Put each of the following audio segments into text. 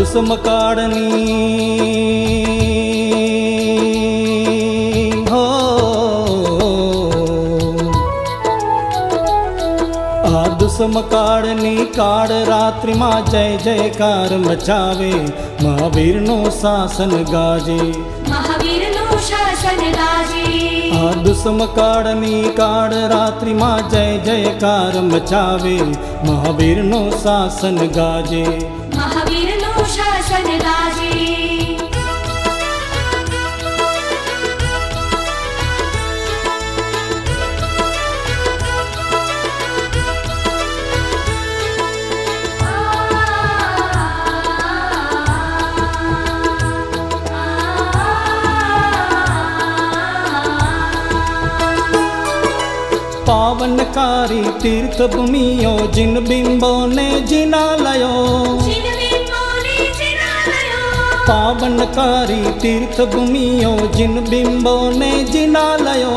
समकाळनी हो आदु समकाळनी काळ रात्रि मां जय जयकार मचावे महावीर नो शासन गाजे महावीर नो शासन गाजे आदु समकाळनी काळ रात्रि मां जय जयकार मचावे महावीर नो शासन गाजे महावीर नो शासन गाजे पावनकारी तीर्थ भूमियो जिन बिंबो ने जिनालयो पावनकारी तीर्थ भूमियो जिन बिंबो ने जिनालयो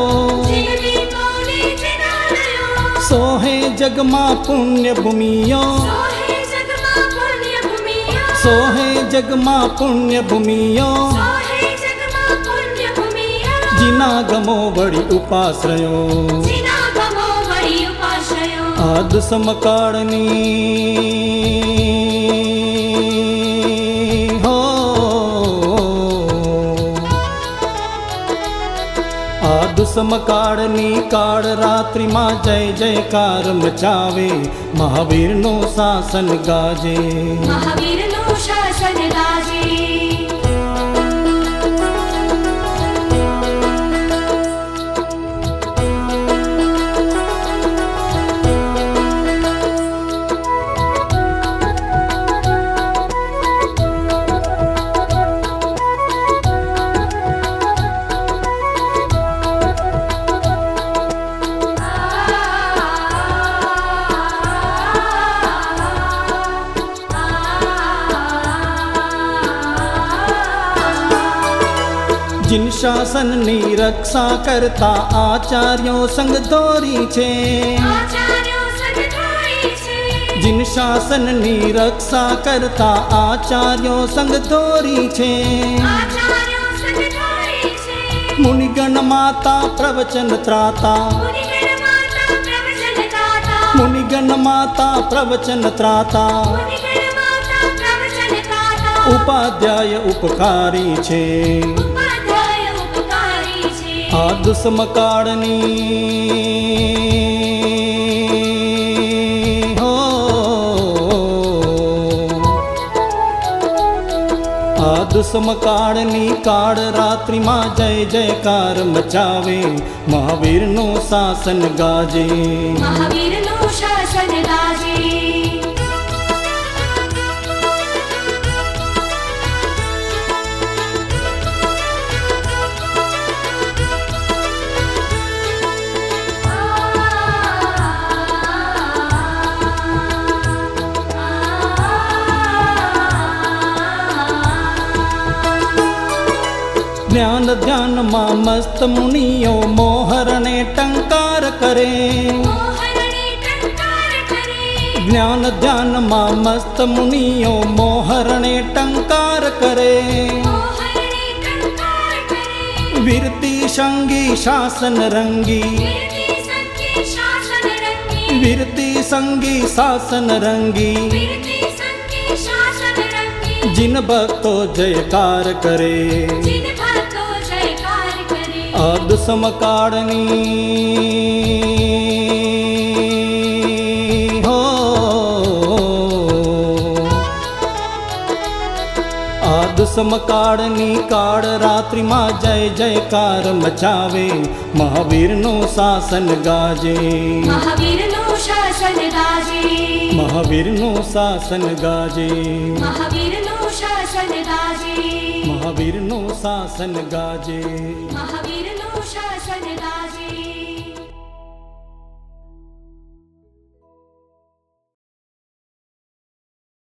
सोहे जगमा पुण्य भूमियो सोहे जगमा पुण्य भूमियो जिना गमो बड़ी उपाश्रयो आदु समकाळनी हो आदु समकाळनी काळ रात्रि मां जय जयकार मचावे महावीर नो शासन गाजे महावीर नो शासन गाजे जिन शासन नी रक्षा करता आचार्यों संग दौरी छे जिन शासन नी रक्षा करता आचार्यों संग दौरी छे मुनिगण माता प्रवचन त्राता मुनिगण माता प्रवचन त्राता उपाध्याय उपकारी छे आदु समकाळनी हो आदु समकाळनी काळ रात्रि मां जय जयकार मचावे महावीर नो शासन गाजे महावीर नो शासन गाजे ज्ञान ध्यान मां मस्त मुनियो मोहरणे टंकार करे ज्ञान ध्यान मां मस्त मुनियो मोहरणे टंकार करे वीरती संगी शासन रंगी वीरती संगी शासन रंगी जिन भक्तो जयकार करे आदु समकाळनी हो आदु समकाळनी काळ रात्रि मां जय जयकार मचावे महावीर नो शासन गाजे महावीर नो शासन गाजे महावीर नो शासन गाजे महावीर नो शासन गाजे महावीर नो शासन गाजे महावीर